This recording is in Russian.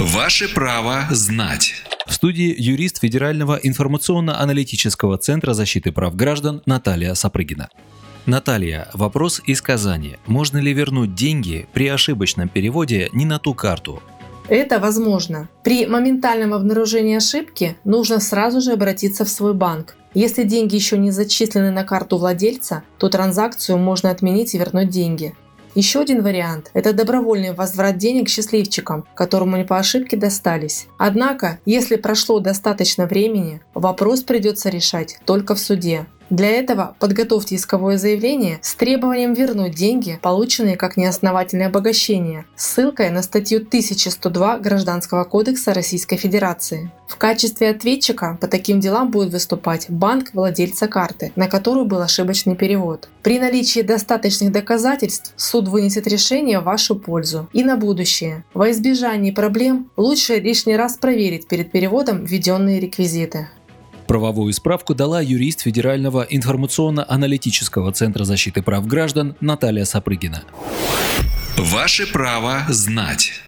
Ваше право знать. В студии юрист Федерального информационно-аналитического центра защиты прав граждан Наталья Сапрыгина. Наталья, вопрос из Казани. Можно ли вернуть деньги при ошибочном переводе не на ту карту? Это возможно. При моментальном обнаружении ошибки нужно сразу же обратиться в свой банк. Если деньги еще не зачислены на карту владельца, то транзакцию можно отменить и вернуть деньги. Еще один вариант – это добровольный возврат денег счастливчикам, которым они по ошибке достались. Однако, если прошло достаточно времени, вопрос придется решать только в суде. Для этого подготовьте исковое заявление с требованием вернуть деньги, полученные как неосновательное обогащение, ссылкой на статью 1102 Гражданского кодекса Российской Федерации. В качестве ответчика по таким делам будет выступать банк владельца карты, на которую был ошибочный перевод. При наличии достаточных доказательств суд вынесет решение в вашу пользу. И на будущее. Во избежание проблем лучше лишний раз проверить перед переводом введенные реквизиты. Правовую справку дала юрист Федерального информационно-аналитического центра защиты прав граждан Наталья Сапрыгина. Ваше право знать.